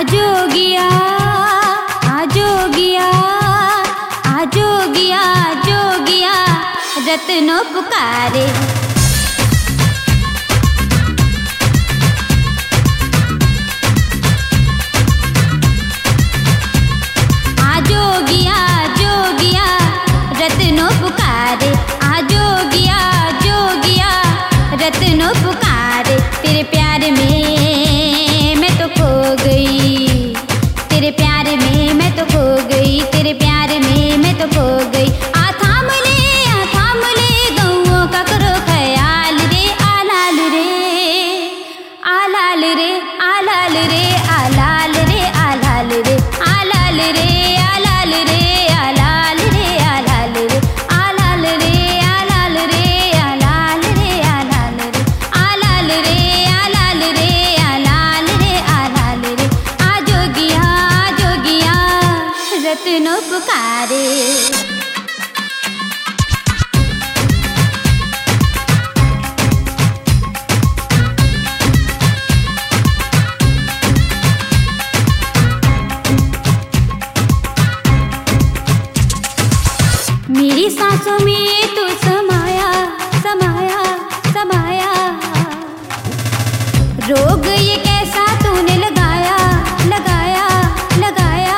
आजोगिया आजोगिया आजोगिया जोगिया रत्नो पुकारे। आजोगिया जोगिया रत्नो पुकारे, आजोगिया जोगिया रत्नो पुकारे। तेरे प्यार में मैं तो खो गई, तेरे प्यार में मैं तो खो गई, तेरे प्यार में मैं तो खो गई। आ थाम ले गौओं का करो ख्याल रे, आलाल रे आलाल रे आलाल रे आलाल रे आलाल रे आलाल रे आलाल रे आलाल रे आलाल रे आलाल रे आलाल रे आलाल रे आलाल रे आलाल रे आलाल रे आलाल रे आलाल रे। आजोगिया जोगिया रत्नो पुकारे। मेरी सांसों में तू समाया समाया समाया, रोग ये कैसा तूने लगाया लगाया लगाया।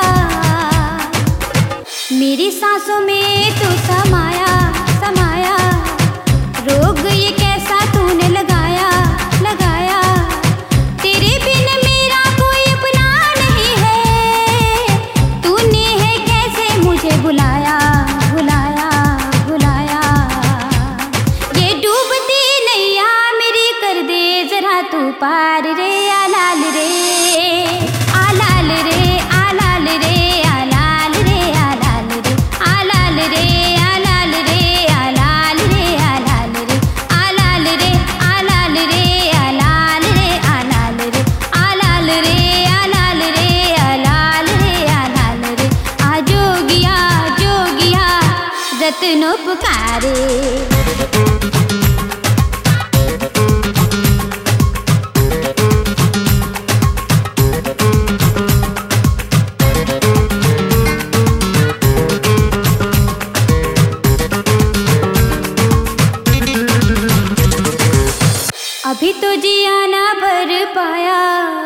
मेरी सांसों में तू समाया समाया, रोग ये कैसा तूने लगाया लगाया। तेरे बिन मेरा कोई अपना नहीं है, तूने है कैसे मुझे बुलाया बुलाया बुलाया। ये डूबती नैया मेरी कर दे जरा तू पार रे, आलाल रे आलाल रे आलाल रे आलाल रे आलाल रे आलाल रे आलाल रे आलाल रे आलाल रे आलाल रे आलाल रे आलाल रे आलाल रे आलाल रे आलाल रे आलाल रे आलाल रे। आजोगिया जोगिया रत्नो पुकारे। अभी तो जिया ना भर पाया,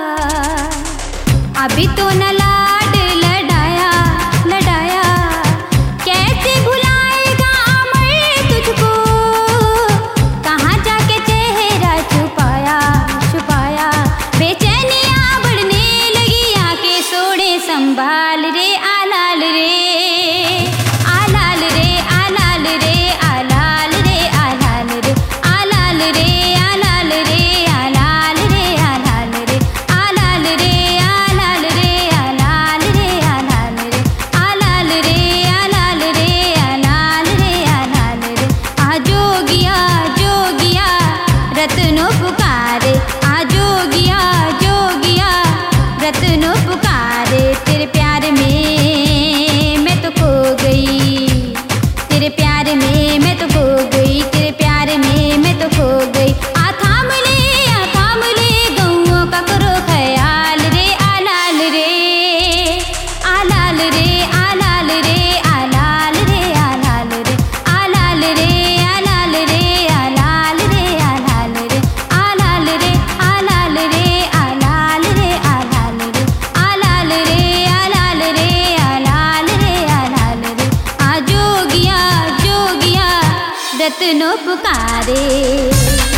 अभी तो न लाड लड़ाया लड़ाया। कैसे भुलाएगा अमर तुझको, कहाँ जाके चेहरा छुपाया छुपाया। बेचैनियाँ बढ़ने लगी आके सोड़े संभाल रे, आलाल रे आलाल रे आलाल रे आलाल रे आलाल रे आलाल रे आलाल रे आलाल रे आलाल रे आलाल रे आलाल रे आलाल रे आलाल रे आलाल रे आलाल रे आलाल रे आलाल रे। आजोगिया जोगिया रत्नो पुकारे, आजोगिया जोगिया रत्नो पुकारे। तेरे प्यार में मैं तो खो गई, तेरे प्यार में मैं तो खो गई, तेरे प्यार में मैं तो खो गई। आ थाम ले गौओं का करो ख्याल रे, आलाल रे आलाल रे आलाल रे आलाल रे आलाल रे आलाल रे आलाल रे आलाल रे आलाल रे आलाल रे आलाल रे आलाल रे आलाल रे आलाल रे आलाल रे आलाल रे आलाल रे। आजोगिया जोगिया रत्नो पुकारे।